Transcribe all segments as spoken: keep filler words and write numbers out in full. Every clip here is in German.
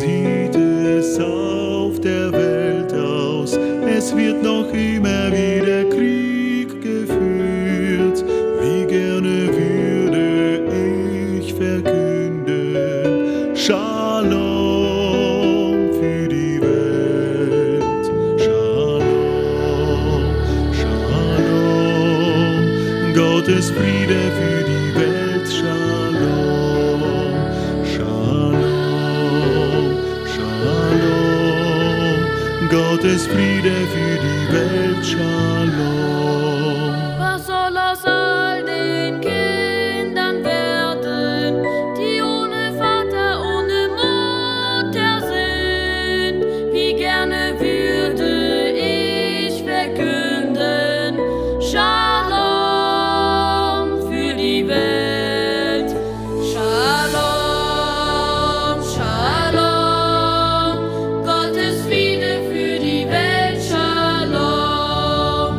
sieht es auf der Welt aus? Es wird noch immer wieder Krieg geführt. Wie gerne würde ich verkünden: Shalom für die Welt. Shalom, Shalom, Gottes Friede für die Welt. Shalom, Shalom, Shalom, Gottes Friede für die Welt. Shalom. Was soll aus all den Kindern werden, die ohne Vater, ohne Mutter sind? Wie gerne würde ich verkünden: Shalom für die Welt. Shalom, Shalom, Gottes Friede für die Welt. Shalom,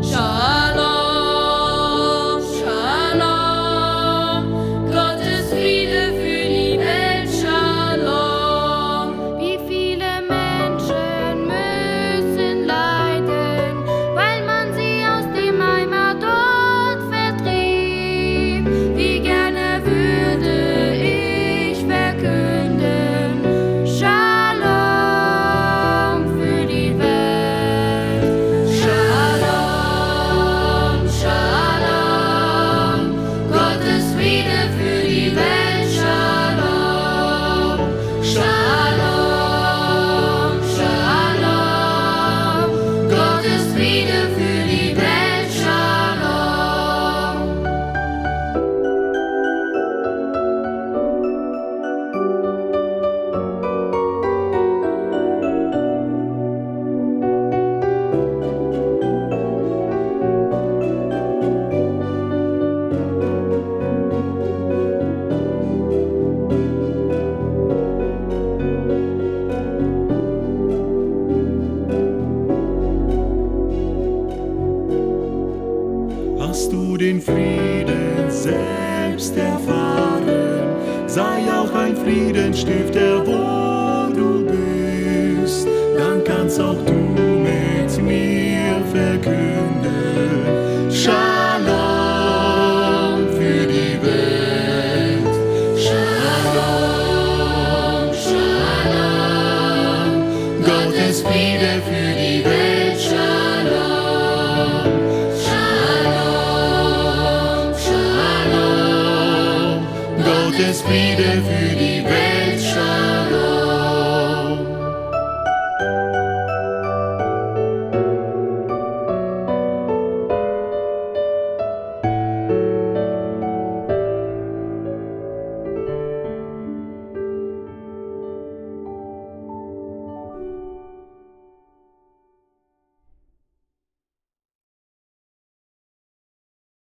Shalom, Shalom, Gottes Friede für die Welt. Shalom. Wie viele Menschen müssen leiden, weil man sie aus dem Heimatort vertrieb. Wie gerne würde ich verkünden: Shalom für die Welt. Shalom, Shalom, Gottes Friede für die Welt. Shalom, Shalom, Shalom, Gottes Friede für die Welt. Shalom. Hast du den Frieden selbst erfahren? Sei auch ein Friedensstifter, wo du bist. Dann kannst auch du mit mir verkünden: Shalom für die Welt. Shalom, Shalom, Gottes Friede für die Welt. Shalom, Shalom, Shalom, Gottes Friede für die Welt. Shalom.